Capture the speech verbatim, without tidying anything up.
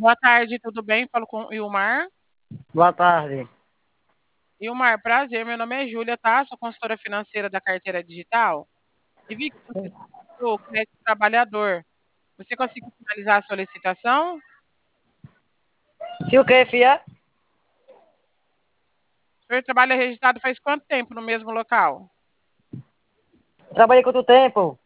Boa tarde, tudo bem? Falo com o Ilmar. Boa tarde. Ilmar, prazer, meu nome é Júlia, tá? Sou consultora financeira da Carteira Digital. E vi que você solicitou o crédito trabalhador. Você conseguiu finalizar a solicitação? Se o que, fia? O senhor trabalha registrado faz quanto tempo no mesmo local? Trabalhei quanto tempo?